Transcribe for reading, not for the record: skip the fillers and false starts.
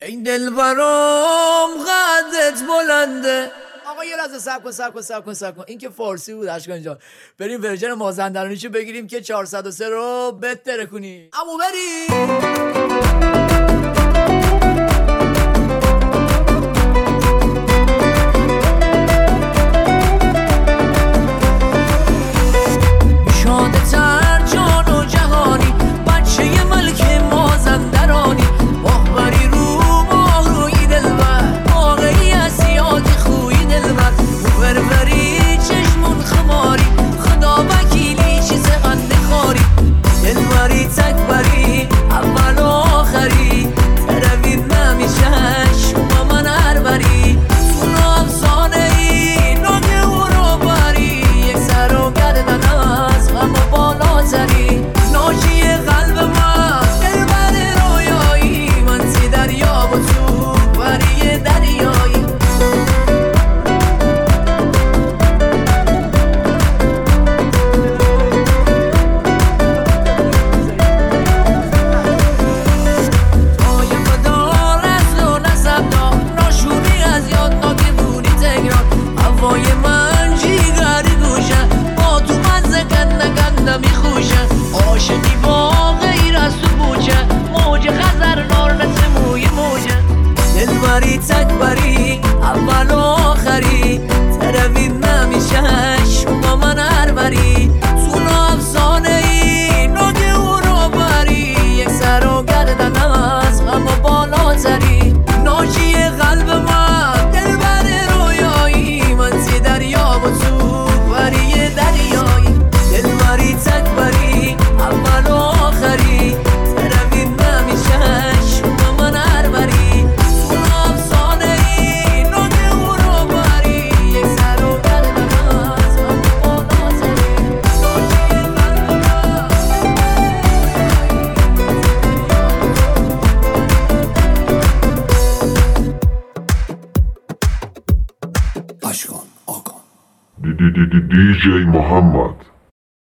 این دلبرام قدت بلنده. آقا یه لحظه صبر کن این که فارسی بود اشکان جان. بریم ورژن مازندرانیشو بگیریم که 403 رو بهتره کنی. امو بریم. تکبری اول و آخری تروید نمیشش با من هر بری تو افسانه ای ناگه او رو بری یک سر و گردن از غم و بالاتری ناجی قلب من دل بر رویایی من تی دریا و تو بری دریایی دل بری تکبری اول و آخری تروید نمیشش با من هر بری DJ Muhammad.